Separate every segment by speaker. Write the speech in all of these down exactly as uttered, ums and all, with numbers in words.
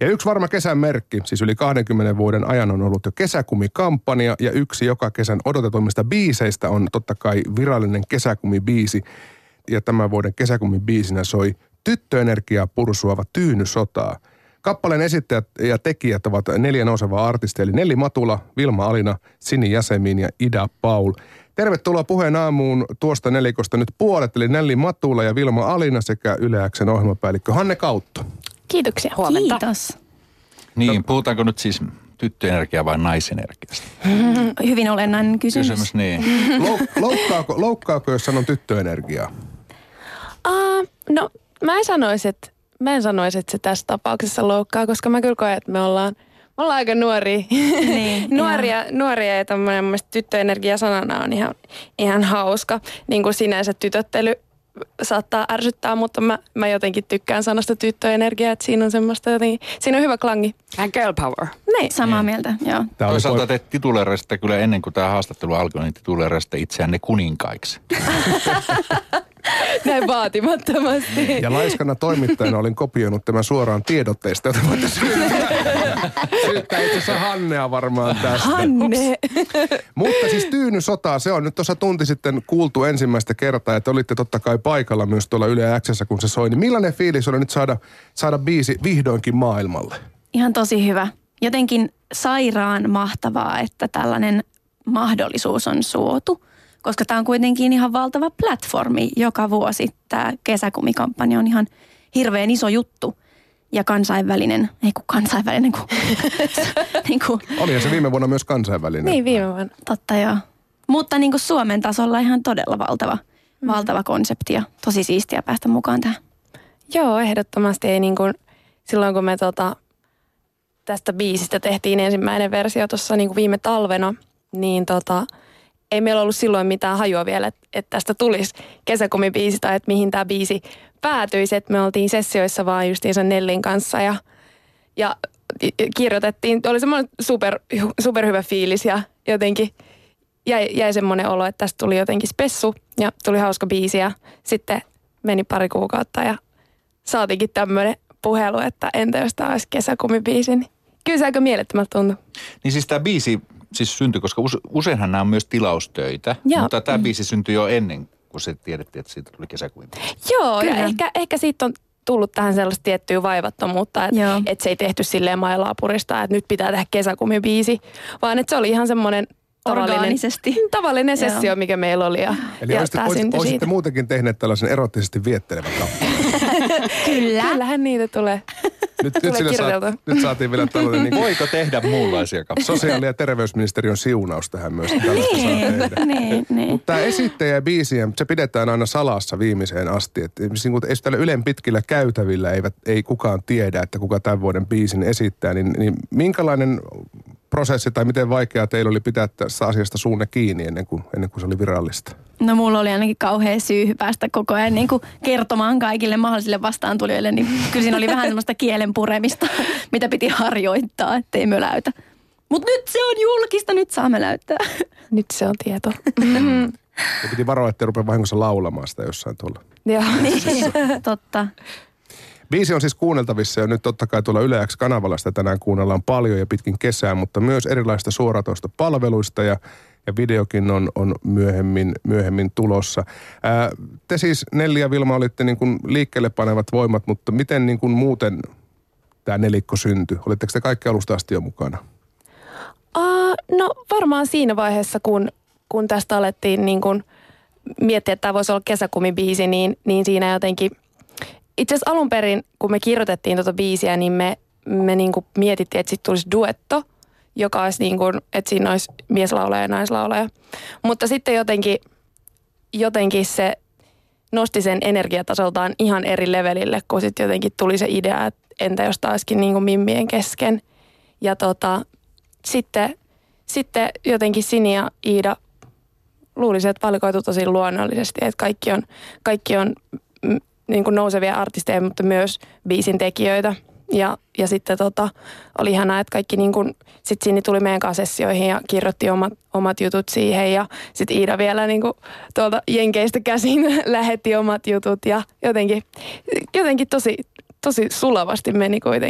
Speaker 1: Ja yksi varma kesän merkki, siis yli kahdenkymmenen vuoden ajan on ollut jo kesäkumikampanja ja yksi joka kesän odotetuimmista biiseistä on totta kai virallinen kesäkumibiisi. Ja tämän vuoden kesäkumibiisinä soi tyttöenergiaa pursuava Tyyny sotaa. Kappaleen esittäjät ja tekijät ovat neljä nousevaa artistia, eli Nelli Matula, Vilma Alina, Sini Jäsemin ja Ida Paul. Tervetuloa Puheen aamuun tuosta nelikosta nyt puolet, eli Nelli Matula ja Vilma Alina sekä Yle X:n ohjelmapäällikkö Hanne Kautto.
Speaker 2: Kiitoksia, huomenta.
Speaker 3: Kiitos.
Speaker 4: Niin, no, puhutaanko nyt siis tyttöenergiaa vai naisenergiasta?
Speaker 3: Mm, hyvin olennainen kysymys.
Speaker 4: Kysymys, niin.
Speaker 1: Lou- loukkaako, loukkaako, jos sanon tyttöenergiaa?
Speaker 2: Uh, no, mä en sanoisi, että Mä en sanoisi, että se tässä tapauksessa loukkaa, koska mä kyllä koen, että me ollaan, me ollaan aika nuoria. Niin, nuoria, nuoria ja tämmöinen mun mielestä tyttöenergia sanana on ihan, ihan hauska. Niin kuin sinänsä tytöttely saattaa ärsyttää, mutta mä, mä jotenkin tykkään sanasta tyttöenergia, että siinä on semmoista jotenkin, siinä on hyvä klangi.
Speaker 5: And girl power.
Speaker 2: Niin.
Speaker 3: Samaa mieltä, joo.
Speaker 4: Toisaalta te tituleerasitte kyllä ennen kuin tämä haastattelu alkoi, niin tituleerasitte itseänne kuninkaiksi.
Speaker 2: Näin vaatimattomasti.
Speaker 1: Ja laiskana toimittajana olin kopioinut tämän suoraan tiedotteesta, jota voitte syyttää. Syyttää itse asiassa Hannea varmaan tästä.
Speaker 2: Hanne.
Speaker 1: Mutta siis Tyyny sotaa, se on nyt tuossa tunti sitten kuultu ensimmäistä kertaa, että olitte totta kai paikalla myös tuolla Yle X:ssä, kun se soi. Niin millainen fiilis oli nyt saada, saada biisi vihdoinkin maailmalle?
Speaker 3: Ihan tosi hyvä. Jotenkin sairaan mahtavaa, että tällainen mahdollisuus on suotu. Koska tämä on kuitenkin ihan valtava platformi joka vuosi. Tämä kesäkumikampanja on ihan hirveän iso juttu. Ja kansainvälinen, ei kun kansainvälinen, kun... niin kuin,
Speaker 1: Olihan se viime vuonna myös kansainvälinen.
Speaker 2: Niin, viime vuonna.
Speaker 3: Totta joo. Mutta niin kuin Suomen tasolla ihan todella valtava, mm. valtava konsepti ja tosi siistiä päästä mukaan tähän.
Speaker 2: Joo, ehdottomasti ei niin kuin, silloin kun me tota, tästä biisistä tehtiin ensimmäinen versio tuossa niin kuin viime talvena, niin tota... Ei meillä ollut silloin mitään hajua vielä, että, että tästä tulisi kesäkumibiisi tai että mihin tämä biisi päätyisi. Että me oltiin sessioissa vaan justiinsa Nellin kanssa ja, ja kirjoitettiin. Oli semmoinen super, super hyvä fiilis ja jotenkin jäi, jäi semmoinen olo, että tästä tuli jotenkin spessu ja tuli hauska biisi. Ja sitten meni pari kuukautta ja saatiinkin tämmöinen puhelu, että entä jos tämä olisi kesäkumibiisi. Niin kyllä se aika mielettömältä tuntui.
Speaker 4: Niin siis tämä biisi... Siis syntyi, koska useinhan nämä on myös tilaustöitä, Joo. mutta tämä biisi syntyi jo ennen kuin se tiedettiin, että siitä tuli kesäkumibiisi.
Speaker 2: Joo, Kyllä. ja ehkä, ehkä siitä on tullut tähän sellaista tiettyä vaivattomuutta, että, että se ei tehty silleen mailaa puristaa, että nyt pitää tehdä kesäkumibiisi, vaan että se oli ihan semmoinen tavallinen, tavallinen sessio, mikä meillä oli. Ja,
Speaker 1: Eli
Speaker 2: ja
Speaker 1: olisitte, olisitte, olisitte muutenkin tehneet tällaisen erottisesti viettelevän kappaleen.
Speaker 3: Kyllä.
Speaker 2: Kyllähän niitä tulee.
Speaker 1: Nyt, nyt, saat, nyt saatiin vielä tällainen... Niin
Speaker 4: voiko tehdä muunlaisia kappaleita?
Speaker 1: Sosiaali- ja terveysministeriön siunaus tähän myös.
Speaker 3: Niin, niin, niin.
Speaker 1: Mutta tämä esittäjä ja biisiä, se pidetään aina salassa viimeiseen asti. Että esimerkiksi täällä Ylen pitkillä käytävillä eivät, ei kukaan tiedä, että kuka tämän vuoden biisin esittää. Niin, niin minkälainen prosessi tai miten vaikeaa teillä oli pitää tästä asiasta suunne kiinni ennen kuin, ennen kuin se oli virallista?
Speaker 3: No mulla oli ainakin kauhea syy päästä koko ajan niin kuin kertomaan kaikille mahdollisille vastaantulijoille, niin kyllä siinä oli vähän semmoista kielen puremista, mitä piti harjoittaa, ettei möläytä. Mutta nyt se on julkista, nyt saa möläyttää.
Speaker 2: Nyt se on tieto.
Speaker 1: Ja piti varoa, ettei rupea vahingossa laulamaan sitä jossain tuolla.
Speaker 2: Joo.
Speaker 3: Niin, totta.
Speaker 1: Biisi on siis kuunneltavissa ja nyt totta kai tuolla Yle X-kanavalla sitä tänään kuunnellaan paljon ja pitkin kesää, mutta myös erilaisista suoratoista palveluista ja, ja videokin on, on myöhemmin, myöhemmin tulossa. Ää, te siis Nelli ja Vilma olitte niin kuin liikkeelle panevat voimat, mutta miten niin kuin muuten tämä nelikko syntyi? Olitteko te kaikki alusta asti jo mukana?
Speaker 2: Uh, no varmaan siinä vaiheessa, kun, kun tästä alettiin niin kuin miettiä, että tämä voisi olla kesäkumibiisi, niin, niin siinä jotenkin... Itse asiassa alun perin, kun me kirjoitettiin tuota biisiä, niin me, me niin kuin mietittiin, että sitten tulisi duetto, joka olisi niin kuin, että siinä olisi mieslaulaja ja naislaulaja. Mutta sitten jotenkin, jotenkin se nosti sen energiatasoltaan ihan eri levelille, kun sitten jotenkin tuli se idea, että entä jos taaskin niin kuin mimmien kesken. Ja tota, sitten, sitten jotenkin Sini ja Iida luulisin, että valikoitu tosi luonnollisesti, että kaikki on, kaikki on niin kuin nousevia artisteja, mutta myös biisin tekijöitä. Ja, ja sitten tota, oli ihanaa, että kaikki niin kuin, sit Sini tuli meidän kanssa sessioihin ja kirjoitti omat, omat jutut siihen. Ja sitten Iida vielä niin kuin tuolta Jenkeistä käsin lähetti omat jutut ja jotenkin, jotenkin tosi, tosi sulavasti meni kuitenkin.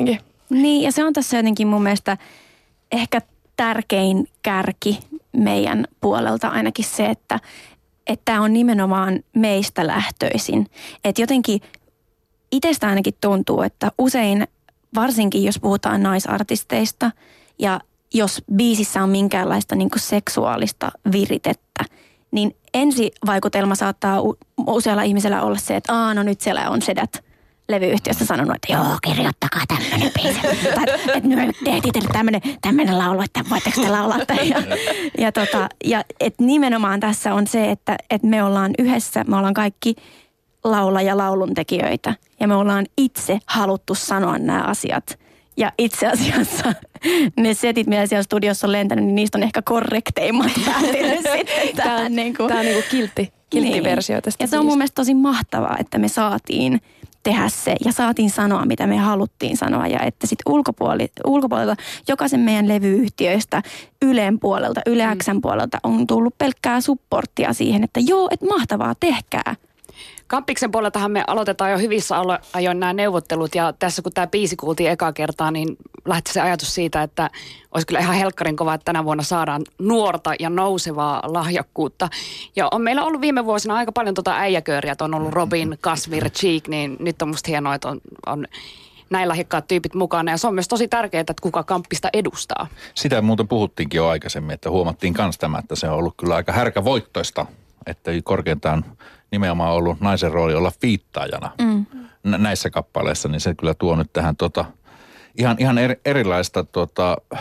Speaker 3: Niin, ja se on tässä jotenkin mun mielestä ehkä tärkein kärki meidän puolelta ainakin se, että tämä on nimenomaan meistä lähtöisin. Että jotenkin itsestä ainakin tuntuu, että usein, varsinkin jos puhutaan naisartisteista ja jos biisissä on minkäänlaista niin kuin seksuaalista viritettä, niin ensivaikutelma saattaa usealla ihmisellä olla se, että aah, no nyt siellä on sedät levyyhtiöstä sanonut, että joo, kirjoittakaa tämmöinen biisi. Tai että nyt tehtiin teille tämmöinen, tämmöinen laulu, että voitteko te laulaa. Ja, ja, tota, ja et nimenomaan tässä on se, että et me ollaan yhdessä, me ollaan kaikki laula- ja lauluntekijöitä. Ja me ollaan itse haluttu sanoa nämä asiat. Ja itse asiassa ne setit, mitä siellä studiossa on lentänyt, niin niistä on ehkä korrekteimmat päätynyt sitten.
Speaker 2: Tämä on niin kuin, Tämä on niin kuin kiltti, kiltti versio tästä.
Speaker 3: Ja se on mun mielestä tosi mahtavaa, että me saatiin tehdä se ja saatiin sanoa, mitä me haluttiin sanoa. Ja että sitten ulkopuoli, ulkopuolelta, jokaisen meidän levyyhtiöistä, Ylen puolelta, Yle X:n puolelta on tullut pelkkää supporttia siihen, että joo, että mahtavaa, tehkää.
Speaker 5: Kamppiksen puoleltahan me aloitetaan jo hyvissä ajoin nämä neuvottelut ja tässä kun tämä biisi kuultiin ekaa kertaa, niin lähti se ajatus siitä, että olisi kyllä ihan helkkarin kova, että tänä vuonna saadaan nuorta ja nousevaa lahjakkuutta. Ja on meillä ollut viime vuosina aika paljon tuota äijäkööriä, että on ollut Robin, Kasvir, Cheek, niin nyt on musta hienoa, että on, on näin lahjakkaat tyypit mukana. Ja se on myös tosi tärkeää, että kuka Kamppista edustaa.
Speaker 4: Sitä muuten puhuttiinkin jo aikaisemmin, että huomattiin myös tämä, että se on ollut kyllä aika härkävoittoista, että korkeintaan nimenomaan ollut naisen rooli olla fiittaajana mm. näissä kappaleissa, niin se kyllä tuo nyt tähän tota, ihan, ihan eri, erilaista tota, ö,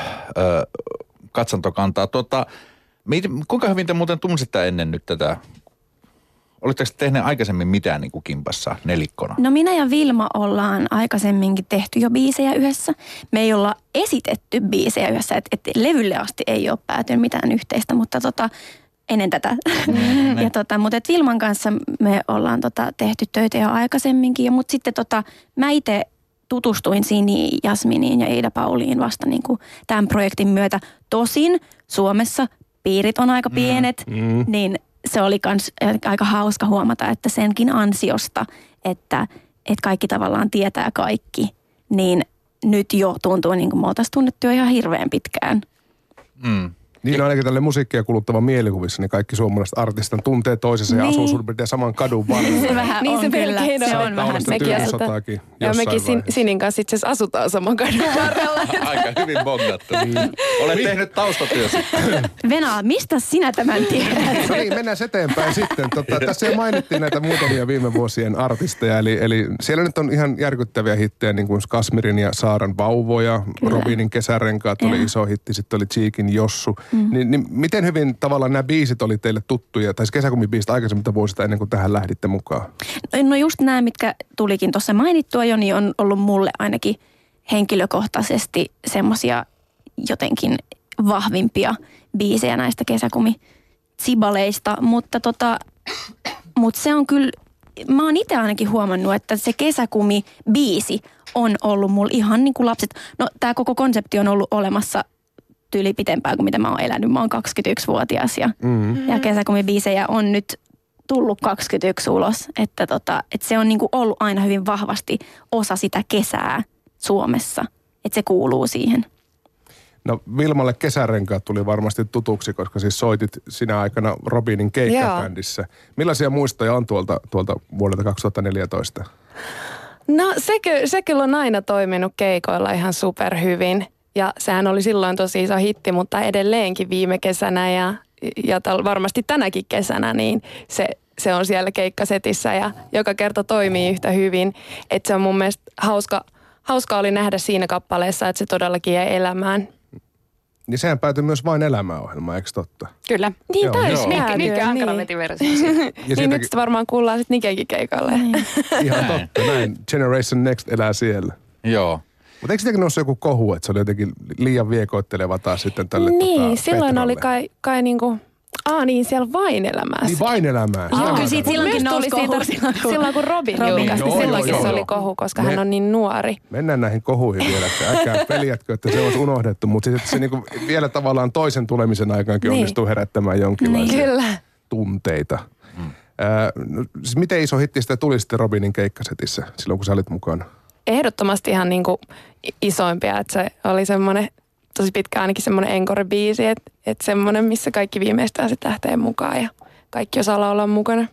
Speaker 4: katsantokantaa. Tota, mit, kuinka hyvin te muuten tunsitte ennen nyt tätä? Olitteko te tehneet aikaisemmin mitään niin kuin kimpassa nelikkona?
Speaker 3: No minä ja Vilma ollaan aikaisemminkin tehty jo biisejä yhdessä. Me ei olla esitetty biisejä yhdessä, että et levylle asti ei ole päätynyt mitään yhteistä, mutta tota... ennen tätä. Mm, ja tota, mutta et Vilman kanssa me ollaan tota, tehty töitä jo aikaisemminkin. Mutta sitten tota, mä itse tutustuin Sini, Jasminiin ja Iida Pauliin vasta niin kuin tämän projektin myötä. Tosin Suomessa piirit on aika pienet, mm, mm. niin se oli kans aika hauska huomata, että senkin ansiosta, että, että kaikki tavallaan tietää kaikki, niin nyt jo tuntuu niin kuin me oltaisiin tunnettu jo ihan hirveän pitkään.
Speaker 1: Mm. Niin ainakin tälle musiikkia kuluttavan mielikuvissa, niin kaikki suomalaiset artistit tuntee toisensa niin. Ja asuu suurin piirtein saman kadun varrella.
Speaker 3: Se vähän
Speaker 2: niin
Speaker 3: on
Speaker 2: se
Speaker 3: kyllä.
Speaker 2: Se on vähän mekin. Ja mekin sin, Sinin kanssa itse asiassa asutaan saman kadun varrella.
Speaker 4: Aika hyvin bongattu. Niin. Olet niin. tehnyt taustatyössä.
Speaker 3: Venäjä, mistä sinä tämän tiedät?
Speaker 1: No niin, mennään eteenpäin sitten. Tota, tässä jo mainittiin näitä muutamia viime vuosien artisteja. Eli, eli siellä nyt on ihan järkyttäviä hittejä, niin kuin Kasmirin ja Saaran Vauvoja. Kyllä. Robinin Kesärenkaat oli ja. iso hitti. Sitten oli Cheekin Jossu. Mm. Niin, niin miten hyvin tavallaan nämä biisit oli teille tuttuja, tai kesäkumibiisit aikaisemmilta vuosilta ennen kuin tähän lähditte mukaan?
Speaker 3: No just nämä, mitkä tulikin tuossa mainittua jo, niin on ollut mulle ainakin henkilökohtaisesti semmoisia jotenkin vahvimpia biisejä näistä kesäkumitsibaleista, mutta tota, mut se on kyllä, mä oon itse ainakin huomannut, että se kesäkumibiisi on ollut mulla ihan niin kuin lapset. No tää koko konsepti on ollut olemassa tyyli pitempään kuin mitä mä oon elänyt. Mä oon kaksikymmentäyksivuotias ja, mm-hmm. ja kesäkumibiisejä on nyt tullut kaksikymmentäyksi ulos. Että tota, et se on niinku ollut aina hyvin vahvasti osa sitä kesää Suomessa. Että se kuuluu siihen.
Speaker 1: No Vilmalle Kesärenkaat tuli varmasti tutuksi, koska siis soitit sinä aikana Robinin keikkabändissä. Millaisia muistoja on tuolta, tuolta vuodelta kaksituhattaneljätoista?
Speaker 2: No se, se kyllä on aina toiminut keikoilla ihan superhyvin. Ja sehän oli silloin tosi iso hitti, mutta edelleenkin viime kesänä ja, ja tal, varmasti tänäkin kesänä, niin se, se on siellä keikkasetissä ja joka kerta toimii yhtä hyvin. Että se on mun mielestä hauska, hauska oli nähdä siinä kappaleessa, että se todellakin jäi elämään.
Speaker 1: Niin sehän päätyi myös Vain elämään -ohjelmaan, eikö totta?
Speaker 5: Kyllä.
Speaker 2: Niin taisi päätyä.
Speaker 5: Nikke Ankarametin versio.
Speaker 2: Niin nyt sitä varmaan kuullaan sitten Nikenkin keikalle.
Speaker 1: Ihan totta, näin. Generation Next elää siellä.
Speaker 4: Joo.
Speaker 1: Mutta eikö sitäkin noussut joku kohu, että se oli jotenkin liian viekoitteleva taas sitten tälle
Speaker 2: Niin,
Speaker 1: tota,
Speaker 2: silloin
Speaker 1: Petralle.
Speaker 2: oli kai, kai niinku, aa niin, siellä Vain elämässä.
Speaker 1: Niin Vain elämää.
Speaker 3: Joo, kyllä siitä silloinkin nousi kohu.
Speaker 2: Silloin, silloin kun Robin julkaisi, niin silloinkin joo, se joo. oli kohu, koska Me, hän on niin nuori.
Speaker 1: Mennään näihin kohuihin vielä, että älkää peljätkö, että se olisi unohdettu, mutta sitten se niinku vielä tavallaan toisen tulemisen aikaankin niin. onnistuu herättämään jonkinlaisia
Speaker 2: niin.
Speaker 1: tunteita. Hmm. Äh, no, siis miten iso hitti sitä tuli sitten Robinin keikkasetissä silloin, kun sä olit mukana?
Speaker 2: ehdottomasti ihan niin kuin isoimpia, että se oli semmoinen tosi pitkä ainakin semmoinen encore-biisi, että, että semmoinen, missä kaikki viimeistään sitten lähtee mukaan ja kaikki osaa laulaa mukana.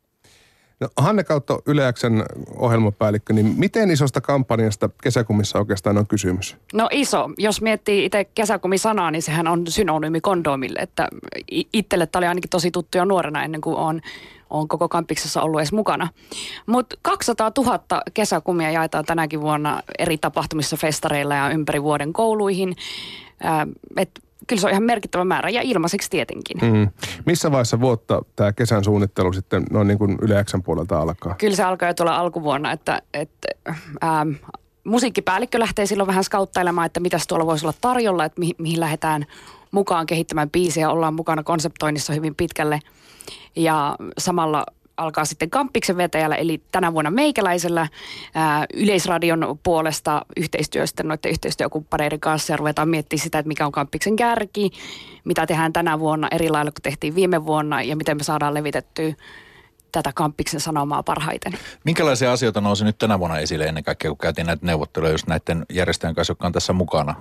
Speaker 1: No, Hanne Kautto, Yle X:n ohjelmapäällikkö, niin miten isosta kampanjasta Kesäkumissa oikeastaan on kysymys?
Speaker 5: No iso. Jos miettii itse kesäkumi-sanaa, niin sehän on synonyymi kondomille. Että itselle tämä oli ainakin tosi tuttu jo nuorena ennen kuin olen, olen koko kampiksessa ollut edes mukana. Mutta kaksisataatuhatta kesäkumia jaetaan tänäkin vuonna eri tapahtumissa, festareilla ja ympäri vuoden kouluihin. Äh, että kyllä se on ihan merkittävä määrä ja ilmaiseksi tietenkin. Mm.
Speaker 1: Missä vaiheessa vuotta tämä kesän suunnittelu sitten noin niin kuin Yle X:n puolelta alkaa?
Speaker 5: Kyllä se alkaa jo tuolla alkuvuonna, että, että ähm, musiikkipäällikkö lähtee silloin vähän skauttailemaan, että mitäs tuolla voisi olla tarjolla, että mihin, mihin lähdetään mukaan kehittämään biisiä, ollaan mukana konseptoinnissa hyvin pitkälle ja samalla alkaa sitten Kamppiksen vetäjällä, eli tänä vuonna meikäläisellä ää, Yleisradion puolesta yhteistyöstä noiden yhteistyökumppaneiden kanssa ja ruvetaan miettimään sitä, että mikä on Kamppiksen kärki, mitä tehdään tänä vuonna eri lailla kuin tehtiin viime vuonna ja miten me saadaan levitettyä tätä Kamppiksen sanomaa parhaiten.
Speaker 4: Minkälaisia asioita nousi nyt tänä vuonna esille ennen kaikkea, kun käytiin näitä neuvotteluja just näiden järjestöjen kanssa, jotka on tässä mukana?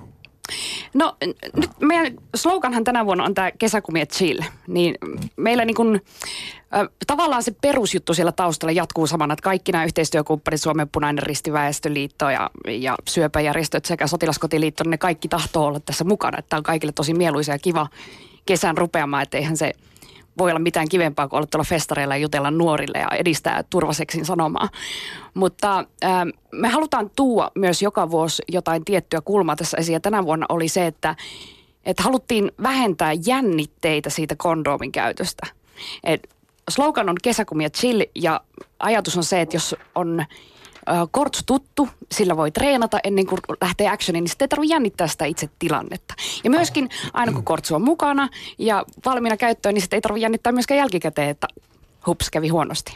Speaker 5: No nyt meidän sloganhan tänä vuonna on tämä kesäkumi et chill, niin meillä niin kuin, äh, tavallaan se perusjuttu siellä taustalla jatkuu samana, että kaikki nämä yhteistyökumppanit, Suomen Punainen Risti, Väestöliitto ja, ja syöpäjärjestöt sekä Sotilaskotiliitto, ne kaikki tahtoo olla tässä mukana, että tämä on kaikille tosi mieluisa ja kiva kesän rupeamaan, että eihän se voi olla mitään kivempaa kuin olla tuolla festareilla ja jutella nuorille ja edistää turvaseksin sanomaa. Mutta äh, me halutaan tuoda myös joka vuosi jotain tiettyä kulmaa tässä esiin. Ja tänä vuonna oli se, että, että haluttiin vähentää jännitteitä siitä kondoomin käytöstä. Et slogan on kesäkumi ja chill ja ajatus on se, että jos on kortsu tuttu, sillä voi treenata ennen kuin lähtee actioniin, niin sitten ei tarvitse jännittää sitä itse tilannetta. Ja myöskin aina kun kortsu on mukana ja valmiina käyttöön, niin sitten ei tarvitse jännittää myöskään jälkikäteen, että hups, kävi huonosti.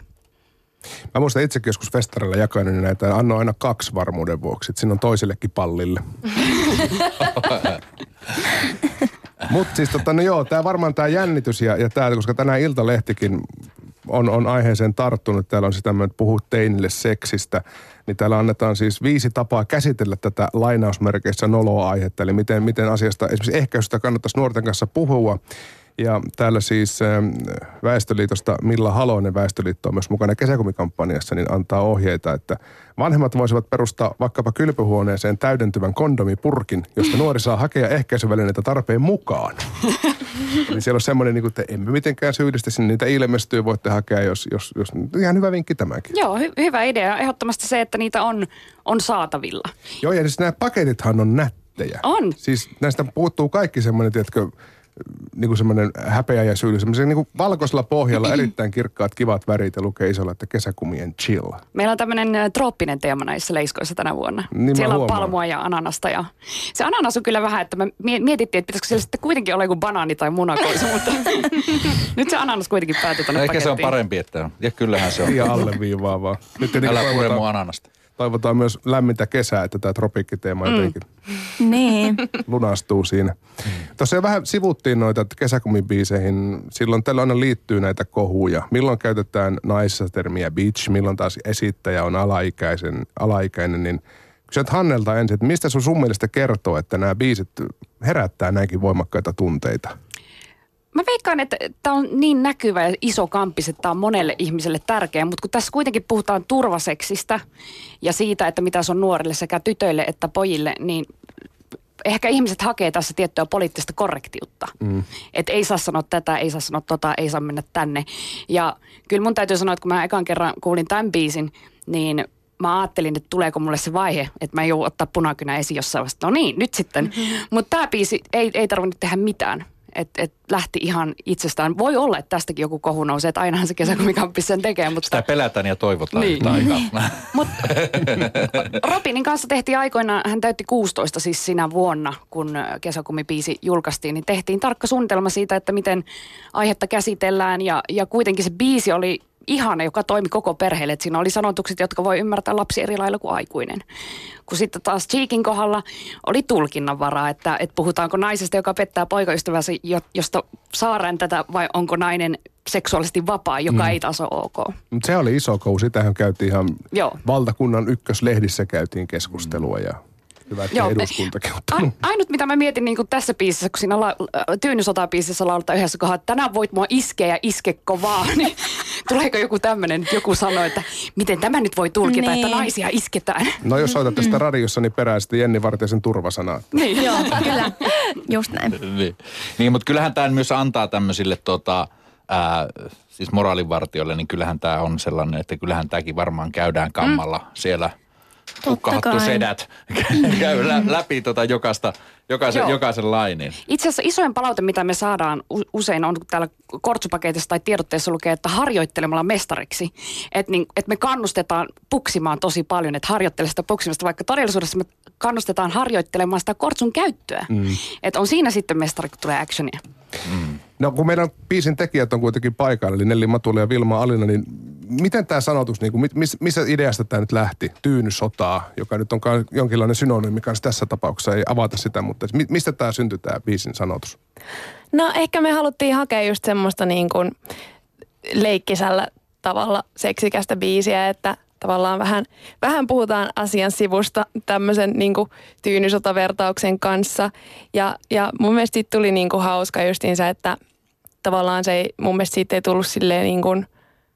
Speaker 1: Mä muistan itsekin joskus festarilla jakainen näitä ja annoin aina kaksi varmuuden vuoksi, että siinä on toisellekin pallille. Mutta siis tota, no joo, tää varmaan tää jännitys ja, ja tää, koska tänään Iltalehtikin on, on aiheeseen tarttunut. Täällä on sitä, että puhuu teinille seksistä. Niin täällä annetaan siis viisi tapaa käsitellä tätä lainausmerkeissä noloa aihetta. Eli miten, miten asiasta, esimerkiksi ehkäisystä kannattaisi nuorten kanssa puhua. Ja täällä siis Väestöliitosta Milla Halonen, Väestöliitto on myös mukana kesäkumikampanjassa, niin antaa ohjeita, että vanhemmat voisivat perustaa vaikkapa kylpyhuoneeseen täydentyvän kondomipurkin, josta nuori saa hakea ehkäisyvälineitä tarpeen mukaan. Eli siellä on semmoinen, että emme mitenkään syyllistä, sinne niitä ilmestyy, voitte hakea, jos, jos, jos ihan hyvä vinkki tämäkin.
Speaker 5: Joo, hy- hyvä idea. Ehdottomasti se, että niitä on, on saatavilla.
Speaker 1: Joo, ja siis nämä paketithan on nättejä.
Speaker 5: On.
Speaker 1: Siis näistä puuttuu kaikki semmoinen, tiedätkö, niin kuin semmoinen häpeä ja syyli, semmoisen niin kuin valkoisella pohjalla erittäin kirkkaat, kivat värit ja lukee isolla, että kesäkumien chill.
Speaker 5: Meillä on tämmöinen trooppinen teema näissä leiskoissa tänä vuonna.
Speaker 1: Niin
Speaker 5: siellä on
Speaker 1: huomaan.
Speaker 5: palmua ja ananasta ja se ananas on kyllä vähän, että me mietittiin, että pitäisikö siellä sitten kuitenkin olla joku banaani tai munakoisu, mutta nyt se ananas kuitenkin päätyi tuonne pakettiin.
Speaker 4: Ehkä se on parempi, että ja kyllähän se on.
Speaker 1: Ja alleviivaavaa. Nyt
Speaker 4: Älä pure mun ananasta.
Speaker 1: Toivotaan myös lämmintä kesää, että tämä tropiikkiteema jotenkin
Speaker 3: mm. niin.
Speaker 1: lunastuu siinä. Mm. Tuossa jo vähän sivuttiin noita kesäkumibiiseihin. Silloin tällä aina liittyy näitä kohuja. Milloin käytetään naisessa termiä bitch, milloin taas esittäjä on alaikäisen, alaikäinen. Niin kysyt Hannelta ensin, että mistä sun sun mielestä kertoo, että nämä biisit herättää näinkin voimakkaita tunteita?
Speaker 5: Mä veikkaan, että tämä on niin näkyvä ja iso kampis, että tämä on monelle ihmiselle tärkeä, mutta kun tässä kuitenkin puhutaan turvaseksistä ja siitä, että mitä se on nuorille sekä tytöille että pojille, niin ehkä ihmiset hakee tässä tiettyä poliittista korrektiutta. Mm. Että ei saa sanoa tätä, ei saa sanoa tota, ei saa mennä tänne. Ja kyllä mun täytyy sanoa, että kun mä ekan kerran kuulin tämän biisin, niin mä ajattelin, että tuleeko mulle se vaihe, että mä en joudu ottaa punakynä esiin jossain vasta. No niin, nyt sitten. Mm-hmm. Mutta tämä biisi ei, ei tarvinnut tehdä mitään. Että et lähti ihan itsestään. Voi olla, että tästäkin joku kohu nousee, että ainahan se kesäkumikampis sen tekee. Mutta
Speaker 4: sitä pelätään ja toivotaan
Speaker 5: niin.
Speaker 4: yhtä aikaa.
Speaker 5: Mutta Robinin kanssa tehtiin aikoinaan, hän täytti kuusitoista siis sinä vuonna, kun kesäkumibiisi julkaistiin, niin tehtiin tarkka suunnitelma siitä, että miten aihetta käsitellään. Ja, ja kuitenkin se biisi oli ihana, joka toimi koko perheelle. Että siinä oli sanotukset, jotka voi ymmärtää lapsi eri lailla kuin aikuinen. Kun sitten taas Cheekin kohdalla oli tulkinnanvaraa, että, että puhutaanko naisesta, joka pettää poikaystävänsä, josta saa räntätä, vai onko nainen seksuaalisesti vapaa, joka
Speaker 1: Mm.
Speaker 5: ei taas ole ok.
Speaker 1: Mutta se oli iso kou. Sitähän käytiin ihan
Speaker 5: Joo.
Speaker 1: valtakunnan ykköslehdissä käytiin keskustelua ja hyvä, että
Speaker 5: Joo,
Speaker 1: eduskuntakin
Speaker 5: A-
Speaker 1: ottanut.
Speaker 5: ainut, mitä mä mietin niin tässä biisissä, kun siinä la- Tyynysotaa-biisissä lauletaan yhdessä kohdassa, että tänään voit mua iskeä ja iske kovaa, niin tuleeko joku tämmöinen, että joku sanoo, että miten tämä nyt voi tulkita,
Speaker 3: Niin.
Speaker 5: että naisia isketään.
Speaker 1: No jos soitatte sitä radiossa, niin perää sitten Jenni Vartiaisen turvasanaa.
Speaker 5: Niin.
Speaker 3: Joo, kyllä. Just näin.
Speaker 4: Niin, niin mutta kyllähän tämä myös antaa tämmöisille tota, ää, siis moraalinvartijoille, niin kyllähän tämä on sellainen, että kyllähän tämäkin varmaan käydään kammalla mm. siellä. Kukkahattu
Speaker 3: kai.
Speaker 4: sedät käy lä- läpi tota jokaista, jokaisen, jokaisen lainin.
Speaker 5: Itse asiassa isoin palaute, mitä me saadaan u- usein on, kun täällä kortsupaketissa tai tiedotteessa lukee, että harjoittelemalla mestariksi. Että niin, et me kannustetaan puksimaan tosi paljon, että harjoittele sitä puksimista, vaikka todellisuudessa me kannustetaan harjoittelemaan sitä kortsun käyttöä. Mm. Että on siinä sitten mestari, kun tulee actionia.
Speaker 4: Mm.
Speaker 1: No kun meidän biisin tekijät on kuitenkin paikalla, eli Nelli Matula ja Vilma Alina, niin miten tämä sanotus, niin kuin, miss, missä ideasta tämä nyt lähti? Tyynysotaa, joka nyt on jonkinlainen synonyymi kanssa tässä tapauksessa, ei avata sitä, mutta mistä tämä syntyi tämä biisin sanotus?
Speaker 2: No ehkä me haluttiin hakea just semmoista niin kuin leikkisällä tavalla seksikästä biisiä, että tavallaan vähän, vähän puhutaan asian sivusta tämmöisen niin kuin tyynysotavertauksen kanssa. Ja, ja mun mielestä siitä tuli niin kuin hauska justiinsa, että tavallaan se ei, mun mielestä siitä ei tullut silleen niin kuin,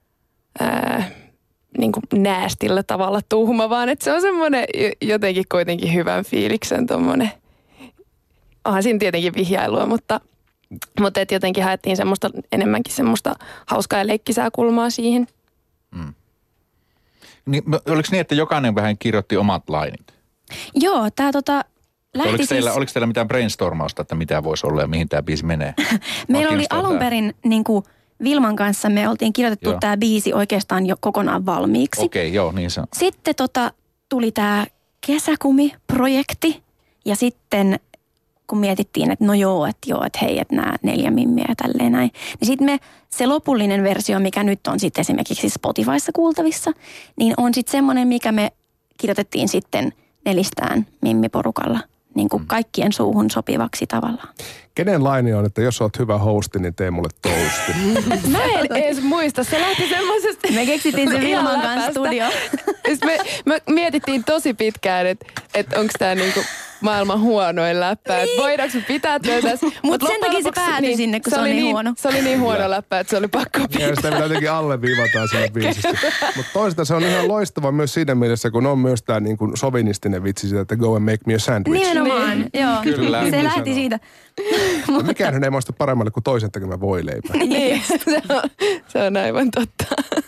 Speaker 2: ää, niin kuin näästillä tavalla tuhma, vaan että se on semmoinen jotenkin kuitenkin hyvän fiiliksen tommoinen. Onhan siinä tietenkin vihjailua, mutta, mutta et jotenkin haettiin semmoista, enemmänkin semmoista hauskaa ja leikkisää kulmaa siihen.
Speaker 4: Mm. Niin, oliko niin, että jokainen vähän kirjoitti omat lainit?
Speaker 3: Joo, tää tota lähti
Speaker 4: Oliko teillä,
Speaker 3: siis...
Speaker 4: oliko teillä mitään brainstormausta, että mitä voisi olla ja mihin tämä biisi menee?
Speaker 3: Meillä oli alun perin niin kuin Vilman kanssa, me oltiin kirjoitettu
Speaker 4: Joo.
Speaker 3: tämä biisi oikeastaan jo kokonaan valmiiksi.
Speaker 4: Okei, okay, joo, niin se on.
Speaker 3: Sitten tota, tuli tämä kesäkumi-projekti ja sitten kun mietittiin, että no joo, että joo, että hei, että nämä neljä mimmiä ja tälleen näin. Niin sitten me, se lopullinen versio, mikä nyt on sitten esimerkiksi Spotifyssa kuultavissa, niin on sitten semmoinen, mikä me kirjoitettiin sitten nelistään mimmiporukalla, niin kuin kaikkien suuhun sopivaksi tavallaan.
Speaker 1: Kenen laini on, että jos oot hyvä hosti, niin tee mulle tousti?
Speaker 2: Mä en edes muista, se lähti semmoisesta.
Speaker 3: Me keksittiin se
Speaker 2: Ihan
Speaker 3: Vilman kanssa
Speaker 2: läpästä.
Speaker 3: studio.
Speaker 2: Me, me mietittiin tosi pitkään, että et onko tämä niinku maailman huonoin läppä. Niin. Voidaanko me pitää tätä?
Speaker 3: Mut sen takia se päätyi sinne, kun se on
Speaker 2: oli
Speaker 3: niin huono.
Speaker 2: Se oli niin huono läppä, että se oli pakko pitää.
Speaker 1: Ja sitä vielä jotenkin alleviivataan siinä biisissä. Mutta toisaalta se on ihan loistava myös siinä mielessä, kun on myös tämä niin kuin sovinistinen vitsi siitä, että go and make me a sandwich.
Speaker 3: Nimenomaan,
Speaker 2: Niin.
Speaker 3: joo.
Speaker 4: Kyllä.
Speaker 3: Se
Speaker 1: Niin
Speaker 3: lähti
Speaker 1: sanoo.
Speaker 3: siitä.
Speaker 1: Ja mikään ei maistu paremmalle kuin toisen tekemä voileipä.
Speaker 2: Niin, se on, se on aivan totta.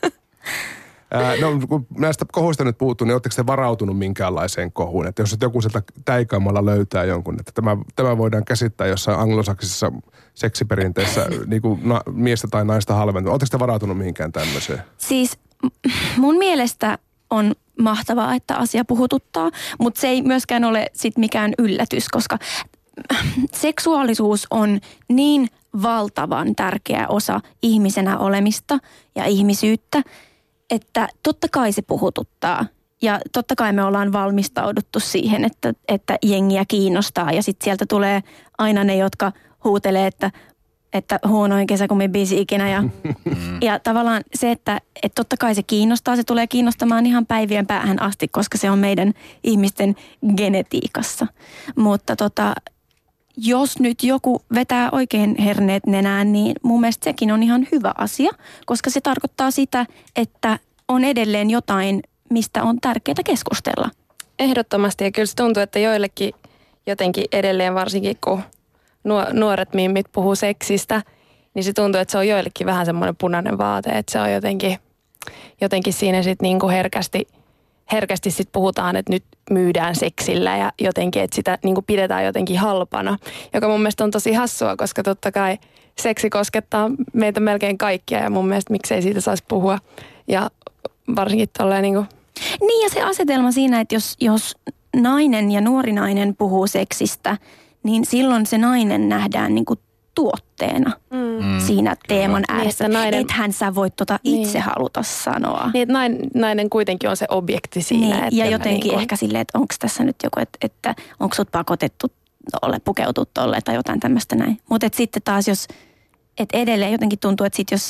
Speaker 1: Ää, no kun näistä kohuista nyt puhuttu, niin oletteko te varautunut minkäänlaiseen kohuun? Että jos joku sieltä täikaamalla löytää jonkun, että tämä, tämä voidaan käsittää jossain anglosaksisessa seksiperinteessä niin kuin na, miestä tai naista halventua. Oletteko te varautunut mihinkään tämmöiseen?
Speaker 3: Siis m- mun mielestä on mahtavaa, että asia puhututtaa, mutta se ei myöskään ole sit mikään yllätys, koska seksuaalisuus on niin valtavan tärkeä osa ihmisenä olemista ja ihmisyyttä, että totta kai se puhututtaa. Ja totta kai me ollaan valmistauduttu siihen, että, että jengiä kiinnostaa ja sitten sieltä tulee aina ne, jotka huutelee, että, että huonoin kesäkumibiisi ikinä. Ja, ja tavallaan se, että, että totta kai se kiinnostaa, se tulee kiinnostamaan ihan päivien päähän asti, koska se on meidän ihmisten genetiikassa. Mutta tota, jos nyt joku vetää oikein herneet nenään, niin mun mielestä sekin on ihan hyvä asia, koska se tarkoittaa sitä, että on edelleen jotain, mistä on tärkeää keskustella.
Speaker 2: Ehdottomasti, ja kyllä se tuntuu, että joillekin jotenkin edelleen, varsinkin kun nuoret mimmit puhuu seksistä, niin se tuntuu, että se on joillekin vähän semmoinen punainen vaate, että se on jotenkin, jotenkin siinä sitten niinku herkästi, herkästi sit puhutaan, että nyt myydään seksillä ja jotenkin, että sitä niinku pidetään jotenkin halpana, joka mun mielestä on tosi hassua, koska totta kai seksi koskettaa meitä melkein kaikkia ja mun mielestä miksei siitä saisi puhua ja varsinkin tolleen niinku.
Speaker 3: Niin ja se asetelma siinä, että jos, jos nainen ja nuori nainen puhuu seksistä, niin silloin se nainen nähdään niinku tuotteena mm. siinä teeman ääressä.
Speaker 2: Niin, nainen...
Speaker 3: Ethän sä voit tota itse niin. haluta sanoa.
Speaker 2: Niin, että nainen, nainen kuitenkin on se objekti siinä.
Speaker 3: Niin,
Speaker 2: että
Speaker 3: ja jotenkin
Speaker 2: niin kuin...
Speaker 3: ehkä silleen, että onko tässä nyt joku, että, että onko sut pakotettu tolle, pukeutua tolle tai jotain tämmöistä näin. Mutta sitten taas jos, että edelleen jotenkin tuntuu, että sit jos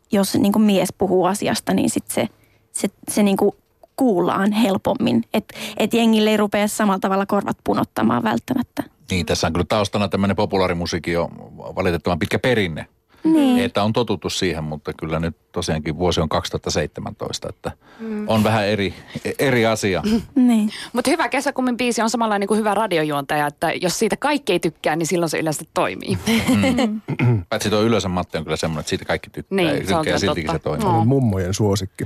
Speaker 3: jos niin kuin mies puhuu asiasta, niin sit se, se, se niin kuin kuullaan helpommin. Että et jengille ei rupea samalla tavalla korvat punottamaan välttämättä.
Speaker 4: Niin, tässä on kyllä taustana tämmöinen populaarimusiikki on valitettavan pitkä perinne.
Speaker 3: Niin.
Speaker 4: Että on totuttu siihen, mutta kyllä nyt tosiaankin vuosi on kaksituhattaseitsemäntoista, että mm. on vähän eri, eri asia.
Speaker 3: Niin.
Speaker 5: Mutta hyvä Kesäkummin biisi on samanlainen kuin hyvä radiojuontaja, että jos siitä kaikki ei tykkää, niin silloin se yleensä toimii.
Speaker 4: Mm. Paitsi tuo Ylösen Matti on kyllä semmoinen, että siitä kaikki tykkää.
Speaker 5: Niin,
Speaker 4: ja
Speaker 5: se
Speaker 4: tykkää
Speaker 5: on
Speaker 4: ja siltikin
Speaker 5: totta.
Speaker 4: se toimii.
Speaker 1: On mummojen suosikki.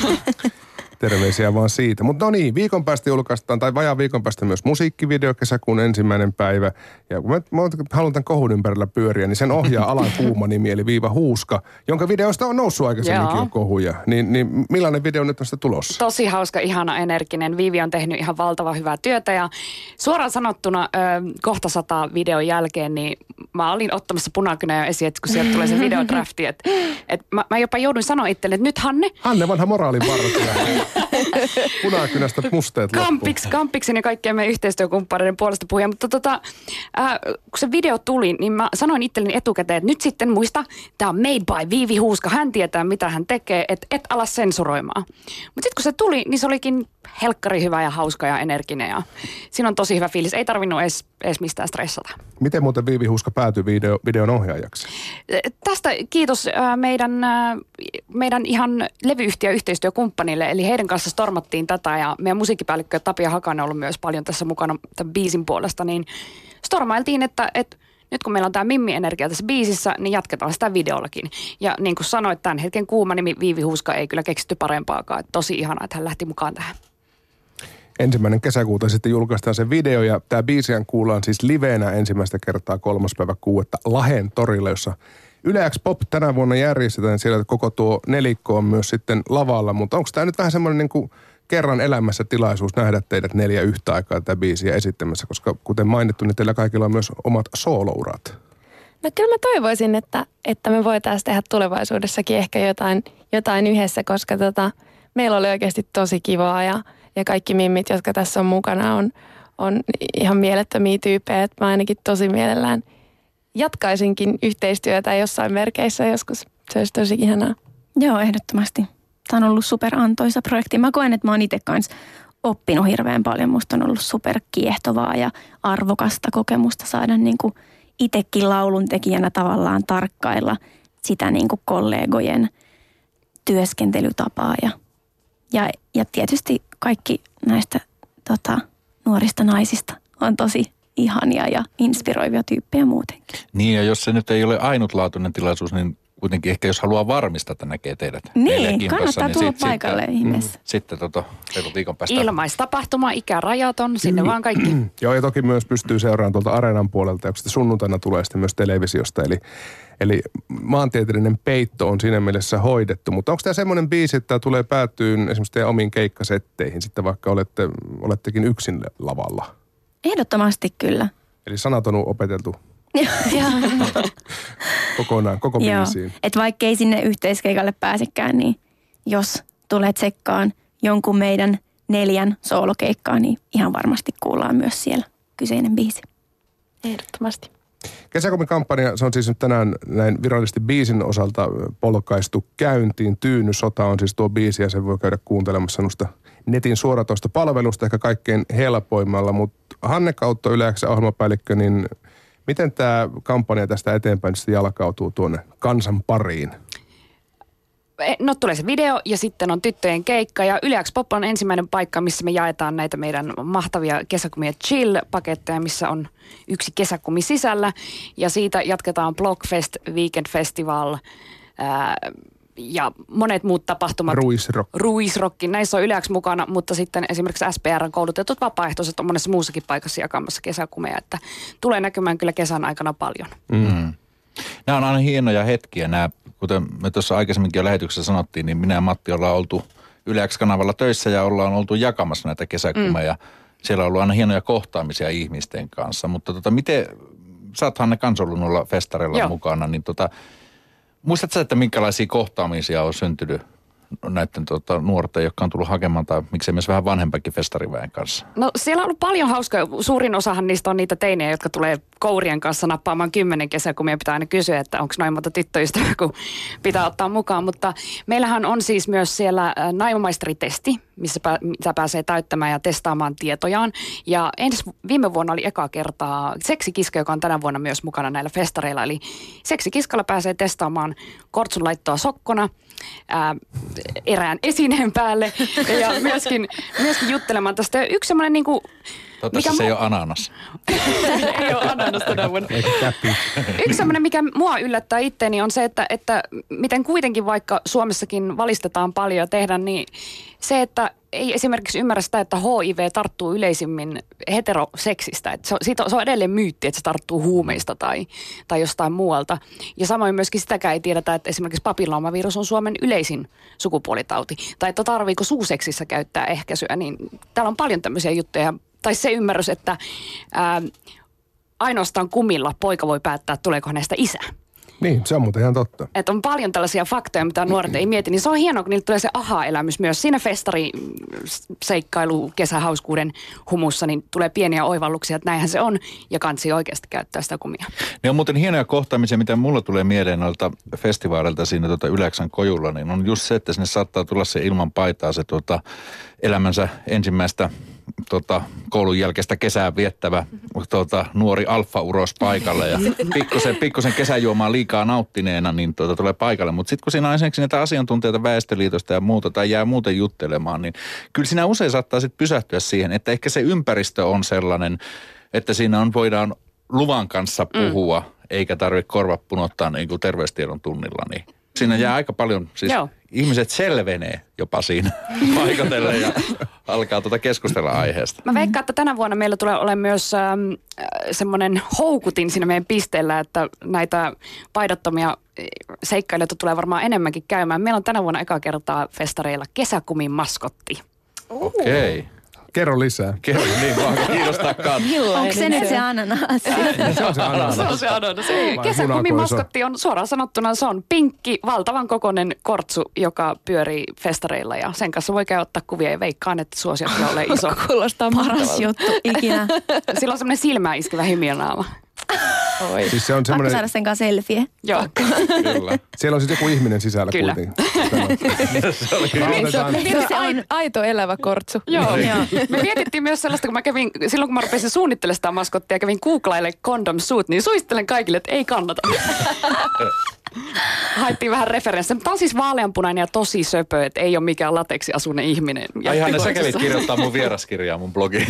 Speaker 1: Terveisiä vaan siitä. Mutta no niin, viikon päästä julkaistaan, tai vajaa viikon päästä myös musiikkivideo, kesäkuun ensimmäinen päivä. Ja kun mä, mä haluan tämän kohun ympärillä pyöriä, niin sen ohjaa Alan Kuuma nimi, eli Viiva Huuska, jonka videosta on noussut aikaisemminkin jo kohuja. Niin, niin millainen video nyt on sitten tulossa?
Speaker 5: Tosi hauska, ihana, energinen. Viivi on tehnyt ihan valtavan hyvää työtä ja suoraan sanottuna ö, kohta sata videon jälkeen, niin mä olin ottamassa punakynää jo esiin, että kun sieltä tulee se videodrafti, että et mä, mä jopa joudun sanoa itselle, että nyt Hanne.
Speaker 1: Hanne, vanha moraalivartija. Punakynästä musteet loppuun.
Speaker 5: Kampiksi, kampiksen ja kaikkien meidän yhteistyökumppaneiden puolesta puhuja. Mutta tota, äh, kun se video tuli, niin mä sanoin itselleni etukäteen, että nyt sitten muista, tämä on made by Viivi Huuska. Hän tietää, mitä hän tekee, että et ala sensuroimaan. Mutta sitten kun se tuli, niin se olikin helkkari hyvä ja hauska ja energinen. Ja siinä on tosi hyvä fiilis. Ei tarvinnut edes, edes mistään stressata.
Speaker 1: Miten muuten Viivi Huuska päätyi video, videon ohjaajaksi?
Speaker 5: Tästä kiitos äh, meidän, äh, meidän ihan levyyhtiö-yhteistyökumppanille. Eli heidän kanssa stormattiin tätä ja meidän musiikkipäällikkö Tapio Hakanen on ollut myös paljon tässä mukana tämän biisin puolesta. Niin stormailtiin, että, että nyt kun meillä on tämä Mimmi-energia tässä biisissä, niin jatketaan sitä videollakin. Ja niin kuin sanoit, tämän hetken kuuma nimi Viivi Huuska ei kyllä keksitty parempaakaan. Että tosi ihanaa, että hän lähti mukaan tähän.
Speaker 1: Ensimmäinen kesäkuuta sitten julkaistaan se video ja tämä biisihän kuullaan siis liveenä ensimmäistä kertaa kolmas päivä kuudetta Lahden torilla, jossa Yle X Pop tänä vuonna järjestetään siellä, että koko tuo nelikko on myös sitten lavalla, mutta onko tämä nyt vähän semmoinen niin kuin kerran elämässä tilaisuus nähdä teidät neljä yhtä aikaa tätä biisiä esittämässä, koska kuten mainittu, niin teillä kaikilla on myös omat soolourat.
Speaker 2: No kyllä mä toivoisin, että, että me voitaisiin tehdä tulevaisuudessakin ehkä jotain, jotain yhdessä, koska tota, meillä oli oikeasti tosi kivaa ja, ja kaikki mimmit, jotka tässä on mukana, on, on ihan mielettömiä tyyppejä, että mä ainakin tosi mielellään jatkaisinkin yhteistyötä jossain merkeissä joskus. Se olisi tosi ihanaa.
Speaker 3: Joo, ehdottomasti. Tämä on ollut super antoisa projekti. Mä koen, että mä oon itse kanssa oppinut hirveän paljon. Musta on ollut super kiehtovaa ja arvokasta kokemusta saada niin kuin itsekin lauluntekijänä tavallaan tarkkailla sitä niin kuin kollegojen työskentelytapaa. Ja, ja, ja tietysti kaikki näistä tota, nuorista naisista on tosi ihania ja inspiroivia tyyppejä muutenkin.
Speaker 4: Niin, ja jos se nyt ei ole ainutlaatuinen tilaisuus, niin kuitenkin ehkä jos haluaa varmistaa, että näkee teidät.
Speaker 3: Niin, kannattaa tulla
Speaker 4: sit,
Speaker 3: paikalle
Speaker 4: sitten,
Speaker 3: ihmeessä.
Speaker 4: Sitten tota, viikon päästä.
Speaker 5: Ilmaistapahtuma, ikärajaton, sinne vaan kaikki.
Speaker 1: Joo, ja toki myös pystyy seuraamaan tuolta Areenan puolelta, joka sitten sunnuntaina tulee sitten myös televisiosta. Eli, eli maantieteellinen peitto on siinä mielessä hoidettu. Mutta onko tämä semmoinen biisi, että tämä tulee päätyyn esimerkiksi teidän omiin keikkasetteihin, sitten vaikka olette, olettekin yksin lavalla?
Speaker 3: Ehdottomasti kyllä.
Speaker 1: Eli sanat on opeteltu kokonaan, koko
Speaker 3: Joo,
Speaker 1: biisiin.
Speaker 3: että vaikka ei sinne yhteiskeikalle pääsekään, niin jos tulee tsekkaan jonkun meidän neljän soolokeikkaa, niin ihan varmasti kuullaan myös siellä kyseinen biisi.
Speaker 2: Ehdottomasti.
Speaker 1: Kesäkumin kampanja, se on siis nyt tänään näin virallisesti biisin osalta polkaistu käyntiin. Tyyny sota on siis tuo biisi ja sen voi käydä kuuntelemassa noista netin suoratoista palvelusta ehkä kaikkein helpoimmalla. Mutta Hanne Kautto, Yle X:n ohjelmapäällikkö, niin miten tämä kampanja tästä eteenpäin sitten jalkautuu tuonne kansan pariin?
Speaker 5: No tulee se video ja sitten on tyttöjen keikka ja Yle X Pop on ensimmäinen paikka, missä me jaetaan näitä meidän mahtavia kesäkumia chill-paketteja, missä on yksi kesäkumi sisällä ja siitä jatketaan Blockfest, Weekend Festival ää, ja monet muut tapahtumat.
Speaker 1: Ruisrock.
Speaker 5: Ruisrocki, näissä on Yle X mukana, mutta sitten esimerkiksi S P R:n koulutetut vapaaehtoiset on monessa muussakin paikassa jakamassa kesäkumeja, että tulee näkymään kyllä kesän aikana paljon.
Speaker 4: Mm. Nämä on aina hienoja hetkiä. Nämä, kuten me tuossa aikaisemminkin jo lähetyksessä sanottiin, niin minä ja Matti ollaan oltu Yle X-kanavalla töissä ja ollaan oltu jakamassa näitä kesäkumeja. Mm. Siellä on ollut aina hienoja kohtaamisia ihmisten kanssa. Mutta tota, miten, sä oot Hanne kans ollut noilla festareilla Joo. mukana, niin tota, muistatko sä, että minkälaisia kohtaamisia on syntynyt näiden tota, nuorten, jotka on tullut hakemaan, tai miksei myös vähän vanhempankin festariväen kanssa?
Speaker 5: No siellä on ollut paljon hauskaa. Suurin osahan niistä on niitä teinejä, jotka tulee kourien kanssa nappaamaan kymmenen kesäkumia. Pitää aina kysyä, että onko noin monta tyttöystävää, kun pitää ottaa mukaan. Mutta meillähän on siis myös siellä naimamaisteritesti, missä pää, mitä pääsee täyttämään ja testaamaan tietojaan. Ja ensi viime vuonna oli eka kertaa seksikiska, joka on tänä vuonna myös mukana näillä festareilla. Eli seksikiskalla pääsee testaamaan kortsun laittoa sokkona ää, erään esineen päälle ja myöskin, myöskin juttelemaan tästä. Ja yksi semmoinen niinku...
Speaker 4: Toivottavasti se
Speaker 5: mu-
Speaker 4: ei ole ananas.
Speaker 5: ei ole ananas tänä vuonna.
Speaker 1: Eikä käpi.
Speaker 5: Yksi semmoinen, mikä mua yllättää itteeni, on se, että, että miten kuitenkin vaikka Suomessakin valistetaan paljon ja tehdään, niin se, että ei esimerkiksi ymmärrä sitä, että H I V tarttuu yleisimmin heteroseksistä. Että se, on, siitä on, se on edelleen myytti, että se tarttuu huumeista tai, tai jostain muualta. Ja samoin myöskin sitäkään ei tiedetä, että esimerkiksi papilloomavirus on Suomen yleisin sukupuolitauti. Tai että tarviiko suuseksissä käyttää ehkäisyä. Niin täällä on paljon tämmöisiä juttuja. Tai se ymmärrys, että ää, ainoastaan kumilla poika voi päättää, tuleeko hänestä isä.
Speaker 1: Niin, se on muuten ihan totta.
Speaker 5: Että on paljon tällaisia faktoja, mitä nuoret ei mieti, niin se on hienoa, kun niillä tulee se aha-elämys myös siinä festariseikkailu kesähauskuuden humussa, niin tulee pieniä oivalluksia, että näinhän se on, ja kansi oikeasti käyttää sitä kumia.
Speaker 4: Ne on muuten hienoja kohtaamisia, mitä mulla tulee mieleen noilta festivaaleilta siinä tuota Yläksän kojulla, niin on just se, että sinne saattaa tulla se ilman paitaa se tuota elämänsä ensimmäistä Tota, koulun jälkeistä kesää viettävä tota, nuori alfa-uros paikalle ja pikkusen, pikkusen kesäjuomaa liikaa nauttineena, niin tuota, tulee paikalle. Mutta sitten kun siinä on esimerkiksi näitä asiantuntijoita Väestöliitosta ja muuta tai jää muuten juttelemaan, niin kyllä siinä usein saattaa sitten pysähtyä siihen, että ehkä se ympäristö on sellainen, että siinä on, voidaan luvan kanssa puhua, mm. eikä tarvitse korvat punottaa niin kuin terveystiedon tunnilla, niin siinä jää aika paljon, siis Joo. ihmiset selvenee jopa siinä paikotellen ja alkaa tuota keskustella aiheesta.
Speaker 5: Mä veikkaan, että tänä vuonna meillä tulee olemaan myös ähm, semmoinen houkutin siinä meidän pisteellä, että näitä paidattomia seikkailijoita tulee varmaan enemmänkin käymään. Meillä on tänä vuonna eka kertaa festareilla kesäkumin maskotti.
Speaker 4: Okei. Okay.
Speaker 1: Kerro lisää.
Speaker 4: Kerro niin vaan, kiinnostaa kanssa.
Speaker 3: Onko se nyt se ananas?
Speaker 1: Se on se ananas.
Speaker 5: Se on se ananas. Kesäkumin maskotti on suoraan sanottuna, se on pinkki, valtavan kokoinen kortsu, joka pyörii festareilla ja sen kanssa voi käydä ottaa kuvia ja veikkaan, että suosio tulee olemaan iso.
Speaker 2: Kuulostaa
Speaker 3: Paras juttu ikinä.
Speaker 5: Sillä on semmoinen silmään iskevä himiönaama.
Speaker 2: Oi.
Speaker 1: Siis se on
Speaker 3: Pakko
Speaker 1: semmoinen...
Speaker 3: saada sen kanssa selfie.
Speaker 5: Joo.
Speaker 4: Kyllä.
Speaker 1: Siellä on sitten joku ihminen sisällä
Speaker 5: Kyllä.
Speaker 1: kuitenkin.
Speaker 4: Se oli
Speaker 1: Lauletaan.
Speaker 2: Se on se aito, aito elävä kortsu.
Speaker 5: Joo. Me mietittiin myös sellaista, kun mä kävin, silloin kun mä rupesin suunnittelemaan sitä maskottia ja kävin googlailemaan condom suit, niin suosittelen kaikille, että ei kannata. Haettiin vähän referenssiä. Tämä on siis vaaleanpunainen ja tosi söpö, että ei ole mikään lateksiasuinen ihminen.
Speaker 4: Ai Hanne, sä kävit kirjoittaa mun vieraskirjaa mun blogiin.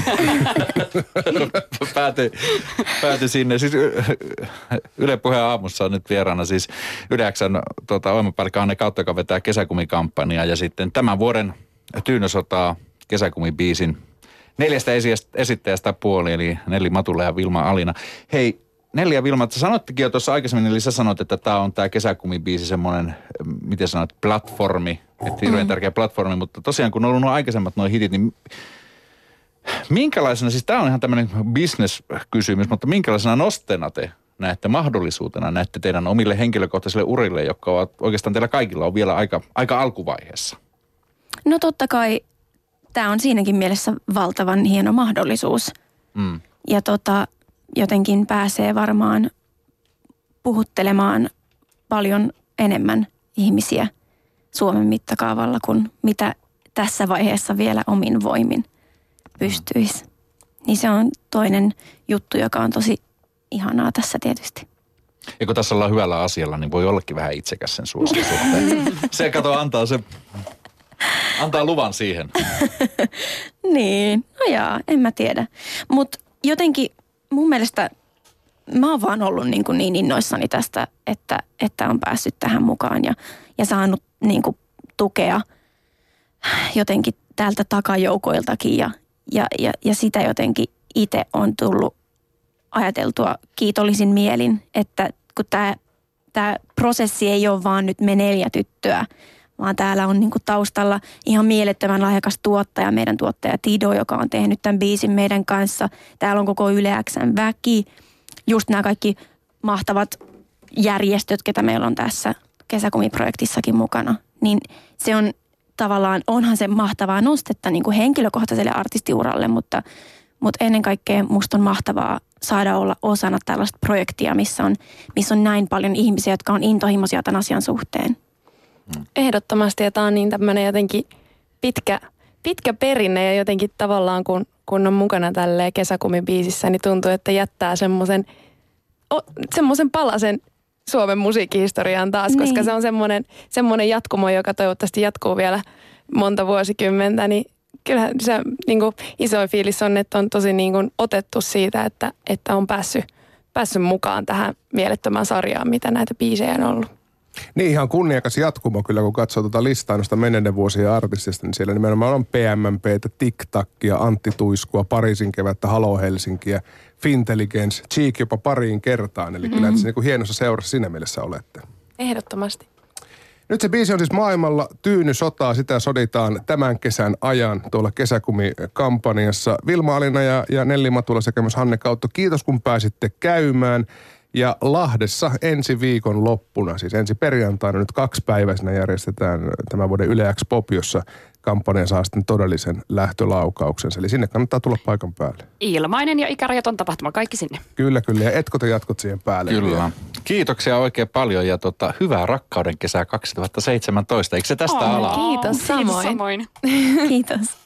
Speaker 4: pääty, pääty sinne. Siis Yle Puheen aamussa on nyt vieraana siis Yleksän tota, ohjelmapäällikkö Anne Kautta, joka vetää kesäkumikampanjaa. Ja sitten tämän vuoden Tyynösotaa kesäkumibiisin neljästä esittäjästä puoli, eli Nelli Matula ja Vilma Alina. Hei, Nelli ja Vilma, sä sanoittekin jo tuossa aikaisemmin, eli sä sanoit, että tämä on tämä kesäkumibiisi semmoinen, miten sanoit, platformi, että hirveän tärkeä platformi, mutta tosiaan kun on ollut nuo aikaisemmat nuo hitit, niin minkälaisena, siis tämä on ihan tämmöinen business-kysymys, mutta minkälaisena nosteena te näette mahdollisuutena, näette teidän omille henkilökohtaisille urille, jotka ovat oikeastaan teillä kaikilla on vielä aika, aika alkuvaiheessa?
Speaker 3: No totta kai tämä on siinäkin mielessä valtavan hieno mahdollisuus.
Speaker 4: Mm.
Speaker 3: Ja tota, jotenkin pääsee varmaan puhuttelemaan paljon enemmän ihmisiä Suomen mittakaavalla kuin mitä tässä vaiheessa vielä omin voimin pystyisi. Niin se on toinen juttu, joka on tosi ihanaa tässä tietysti.
Speaker 4: Ja kun tässä ollaan hyvällä asialla, niin voi ollakin vähän itsekäs sen suosion suhteen. Se kato antaa se, antaa luvan siihen.
Speaker 3: Niin, no jaa, en mä tiedä. Mutta jotenkin mun mielestä mä oon vaan ollut niin, kuin niin innoissani tästä, että, että on päässyt tähän mukaan ja, ja saanut niin kuin tukea jotenkin täältä takajoukoiltakin ja, ja, ja, ja sitä jotenkin itse on tullut ajateltua kiitollisin mielin, että kun tämä tämä prosessi ei ole vaan nyt me neljä tyttöä, vaan täällä on niinku taustalla ihan mielettömän lahjakas tuottaja, meidän tuottaja Tido, joka on tehnyt tämän biisin meidän kanssa. Täällä on koko Yle X:n väki, just nämä kaikki mahtavat järjestöt, ketä meillä on tässä kesäkumiprojektissakin mukana. Niin se on, tavallaan onhan se mahtavaa nostetta niin kuin henkilökohtaiselle artistiuralle, mutta, mutta ennen kaikkea musta on mahtavaa saada olla osana tällaista projektia, missä on, missä on näin paljon ihmisiä, jotka on intohimoisia tämän asian suhteen.
Speaker 2: Ehdottomasti, ja tämä on niin tämmöinen jotenkin pitkä, pitkä perinne ja jotenkin tavallaan kun, kun on mukana tälleen Kesäkumi-biisissä, niin tuntuu, että jättää semmoisen semmoisen palasen Suomen musiikkihistoriaan taas, niin. Koska se on semmoinen, semmoinen jatkumo, joka toivottavasti jatkuu vielä monta vuosikymmentä, niin kyllähän se niin kuin isoin fiilis on, että on tosi niin kuin otettu siitä, että, että on päässyt, päässyt mukaan tähän mielettömään sarjaan, mitä näitä biisejä on ollut.
Speaker 1: Niin ihan kunniakas jatkumo kyllä, kun katsoo tuota listaa noista menneiden vuosien artistista, niin siellä nimenomaan on P M M P:tä, TikTakia, Antti Tuiskua, Pariisin kevättä, Halo Helsinkiä, Fintelligence, Cheek jopa pariin kertaan. Eli mm-hmm. kyllä se niin kuin hienossa seurassa siinä mielessä olette.
Speaker 2: Ehdottomasti.
Speaker 1: Nyt se biisi on siis maailmalla tyyny sotaa, sitä soditaan tämän kesän ajan tuolla Kesäkumi-kampanjassa. Vilma Alina ja, ja Nelli Matula sekä myös Hanne Kautto, kiitos kun pääsitte käymään. Ja Lahdessa ensi viikon loppuna, siis ensi perjantaina nyt kaksipäiväisenä järjestetään tämän vuoden Yle X Pop, jossa kampanja saa sitten todellisen lähtölaukauksensa. Eli sinne kannattaa tulla paikan päälle.
Speaker 5: Ilmainen ja ikärajaton tapahtuma, kaikki sinne.
Speaker 1: Kyllä, kyllä. Ja etkö te jatkot siihen päälle?
Speaker 4: Kyllä. Kiitoksia oikein paljon ja tota, hyvää rakkauden kesää kaksituhattaseitsemäntoista. Eikö se tästä
Speaker 5: oh,
Speaker 4: ala?
Speaker 2: Kiitos samoin.
Speaker 5: Kiitos samoin.
Speaker 3: Kiitos.